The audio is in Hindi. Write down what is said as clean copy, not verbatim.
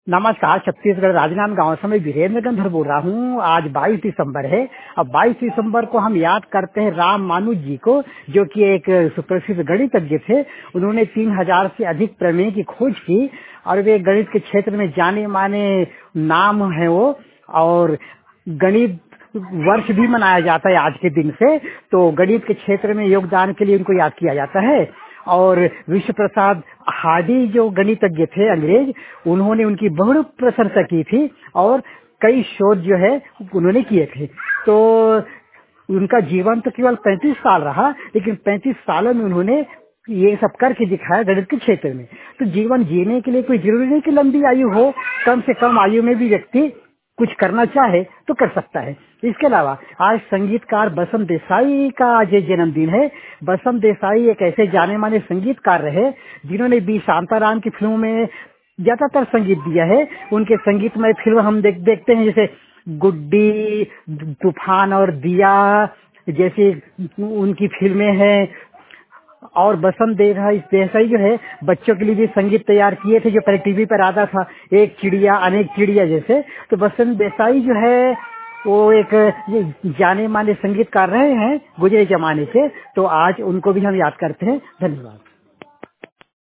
नमस्कार। छत्तीसगढ़ राजनांदगांव से मैं वीरेंद्र गंधर बोल रहा हूँ। आज 22 दिसंबर है। अब 22 दिसंबर को हम याद करते हैं राम मानुष जी को, जो कि एक सुप्रसिद्ध गणितज्ञ थे। उन्होंने 3000 से अधिक प्रमेय की खोज की और वे गणित के क्षेत्र में जाने माने नाम है वो। और गणित वर्ष भी मनाया जाता है आज के दिन से। तो गणित के क्षेत्र में योगदान के लिए उनको याद किया जाता है। और विश्व प्रसाद हार्डी जो गणितज्ञ थे अंग्रेज, उन्होंने उनकी बहुत प्रशंसा की थी और कई शोध जो है उन्होंने किए थे। तो उनका जीवन तो केवल 35 साल रहा, लेकिन 35 सालों में उन्होंने ये सब करके दिखाया गणित के क्षेत्र में। तो जीवन जीने के लिए कोई जरूरी नहीं कि लंबी आयु हो, कम से कम आयु में भी व्यक्ति कुछ करना चाहे तो कर सकता है। इसके अलावा आज संगीतकार बसंत देसाई का आज जन्मदिन है। बसंत देसाई एक ऐसे जाने माने संगीतकार रहे जिन्होंने बी शांताराम की फिल्मों में ज्यादातर संगीत दिया है। उनके संगीतमय फिल्म हम देखते हैं, जैसे गुड्डी, तूफान और दिया जैसी उनकी फिल्में हैं। और बसंत देसाई जो है बच्चों के लिए भी संगीत तैयार किए थे, जो पहले टीवी पर आता था, एक चिड़िया अनेक चिड़िया जैसे। तो बसंत देसाई जो है वो एक जाने माने संगीतकार रहे हैं गुजरे जमाने से। तो आज उनको भी हम याद करते हैं। धन्यवाद।